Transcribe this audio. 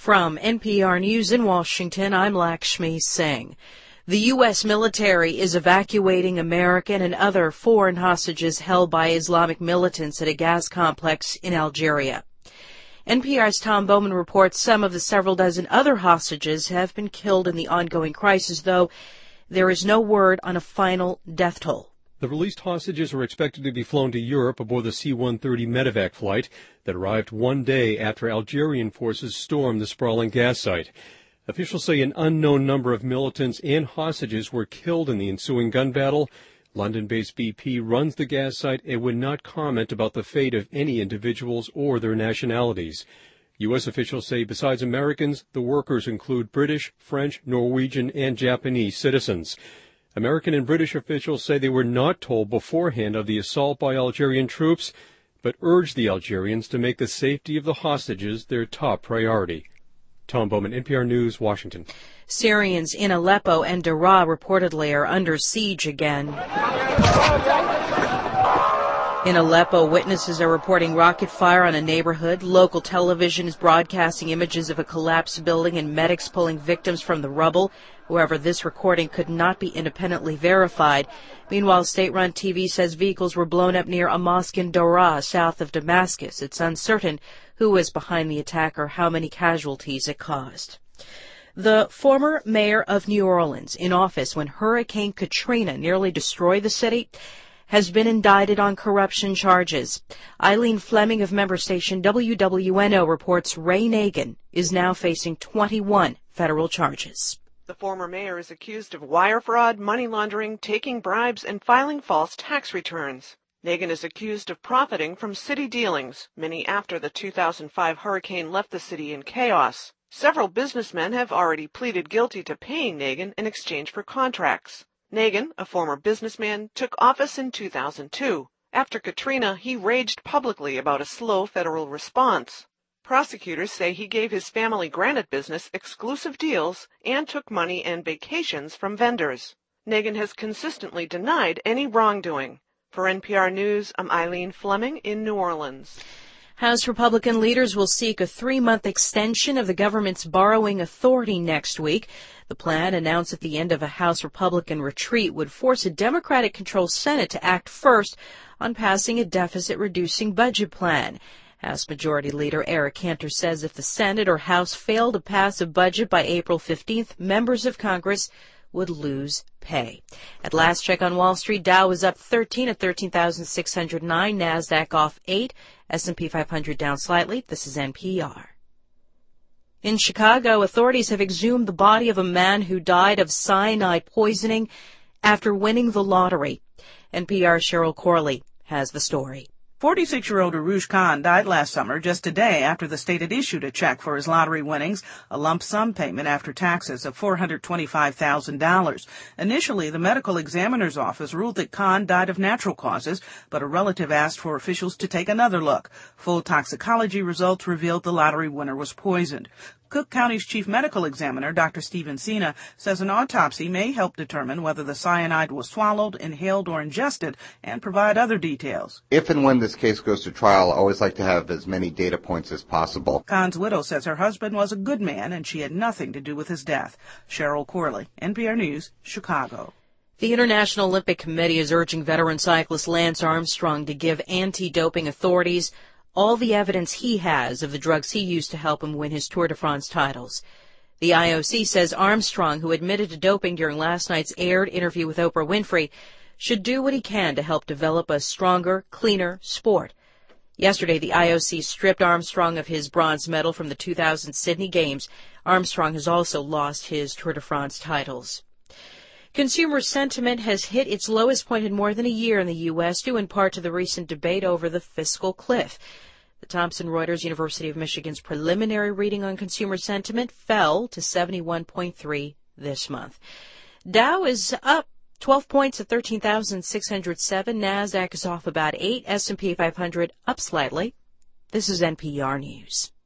From NPR News in Washington, I'm Lakshmi Singh. The U.S. military is evacuating American and other foreign hostages held by Islamic militants at a gas complex in Algeria. NPR's Tom Bowman reports some of the several dozen other hostages have been killed in the ongoing crisis, though there is no word on a final death toll. The released hostages are expected to be flown to Europe aboard the C-130 medevac flight that arrived one day after Algerian forces stormed the sprawling gas site. Officials say an unknown number of militants and hostages were killed in the ensuing gun battle. London-based BP runs the gas site and would not comment about the fate of any individuals or their nationalities. U.S. officials say besides Americans, the workers include British, French, Norwegian, and Japanese citizens. American and British officials say they were not told beforehand of the assault by Algerian troops, but urged the Algerians to make the safety of the hostages their top priority. Tom Bowman, NPR News, Washington. Syrians in Aleppo and Daraa reportedly are under siege again. In Aleppo, witnesses are reporting rocket fire on a neighborhood. Local television is broadcasting images of a collapsed building and medics pulling victims from the rubble. However, this recording could not be independently verified. Meanwhile, state-run TV says vehicles were blown up near a mosque in Daraa, south of Damascus. It's uncertain who was behind the attack or how many casualties it caused. The former mayor of New Orleans, in office when Hurricane Katrina nearly destroyed the city, has been indicted on corruption charges. Eileen Fleming of member station WWNO reports Ray Nagin is now facing 21 federal charges. The former mayor is accused of wire fraud, money laundering, taking bribes, and filing false tax returns. Nagin is accused of profiting from city dealings, many after the 2005 hurricane left the city in chaos. Several businessmen have already pleaded guilty to paying Nagin in exchange for contracts. Nagin, a former businessman, took office in 2002. After Katrina, he raged publicly about a slow federal response. Prosecutors say he gave his family granite business exclusive deals and took money and vacations from vendors. Nagin has consistently denied any wrongdoing. For NPR News, I'm Eileen Fleming in New Orleans. House Republican leaders will seek a 3-month extension of the government's borrowing authority next week. The plan, announced at the end of a House Republican retreat, would force a Democratic-controlled Senate to act first on passing a deficit-reducing budget plan. House Majority Leader Eric Cantor says if the Senate or House fail to pass a budget by April 15th, members of Congress would lose pay. At last check on Wall Street, Dow was up 13 at 13,609, NASDAQ off 8, S&P 500 down slightly. This is NPR. In Chicago, authorities have exhumed the body of a man who died of cyanide poisoning after winning the lottery. NPR's Cheryl Corley has the story. 46-year-old Arush Khan died last summer, just a day after the state had issued a check for his lottery winnings, a lump sum payment after taxes of $425,000. Initially, the medical examiner's office ruled that Khan died of natural causes, but a relative asked for officials to take another look. Full toxicology results revealed the lottery winner was poisoned. Cook County's chief medical examiner, Dr. Stephen Sina, says an autopsy may help determine whether the cyanide was swallowed, inhaled, or ingested, and provide other details. If and when this case goes to trial, I always like to have as many data points as possible. Khan's widow says her husband was a good man and she had nothing to do with his death. Cheryl Corley, NPR News, Chicago. The International Olympic Committee is urging veteran cyclist Lance Armstrong to give anti-doping authorities all the evidence he has of the drugs he used to help him win his Tour de France titles. The IOC says Armstrong, who admitted to doping during last night's aired interview with Oprah Winfrey, should do what he can to help develop a stronger, cleaner sport. Yesterday, the IOC stripped Armstrong of his bronze medal from the 2000 Sydney Games. Armstrong has also lost his Tour de France titles. Consumer sentiment has hit its lowest point in more than a year in the U.S., due in part to the recent debate over the fiscal cliff. The Thomson Reuters University of Michigan's preliminary reading on consumer sentiment fell to 71.3 this month. Dow is up 12 points at 13,607. NASDAQ is off about 8. S&P 500 up slightly. This is NPR News.